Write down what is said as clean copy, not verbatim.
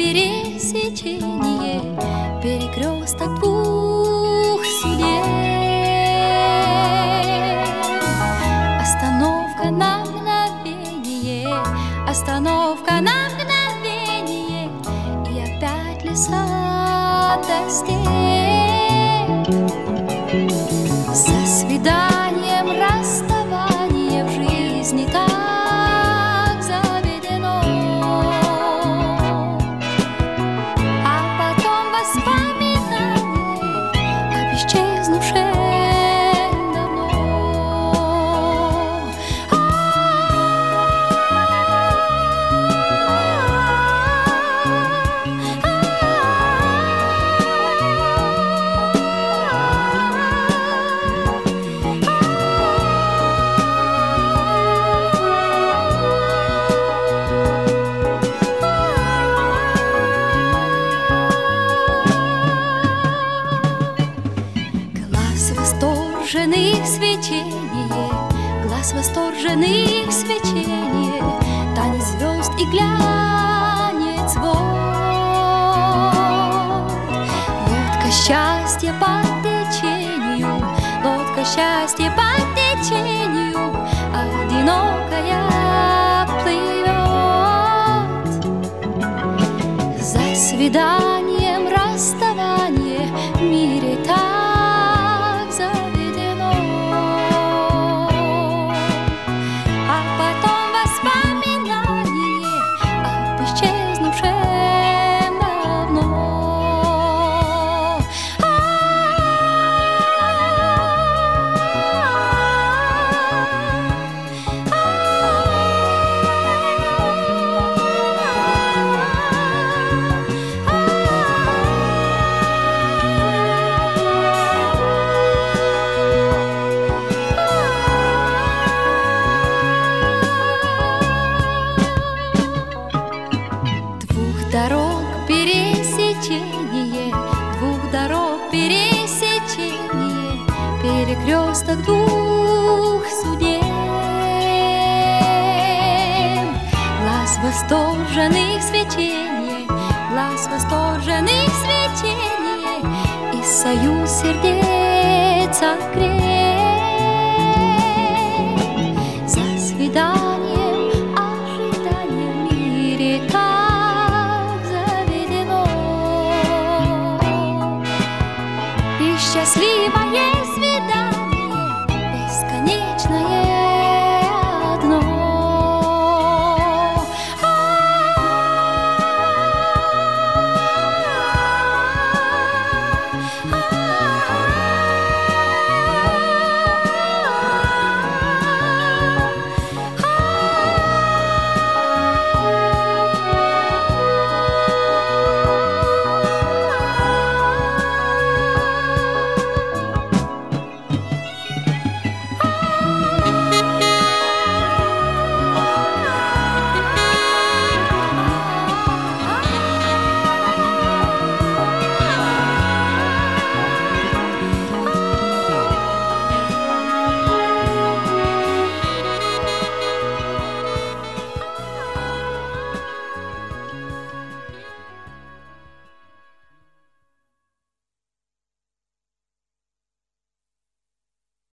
пересечение, перекресток двух судеб. Остановка на мгновение, остановка на мгновение, и опять леса до стен. За свиданием расставание в жизни так заведено, а потом воспоминание об исчезнувшем давно. Восторженных свечение, глаз восторженных свечение, танец звезд и глянец вод. Лодка счастья по течению, лодка счастья по течению, одинокая плывет. За свиданием расставание в мире так заведено, а потом воспоминание об исчезнувшем давно. Дорог пересечение, двух дорог пересечение, перекресток двух судеб. Глаз восторженных свечение, глаз восторженных свечение, и союз сердец окреп. За свиданием ожидания в мире так заведено, и счастливое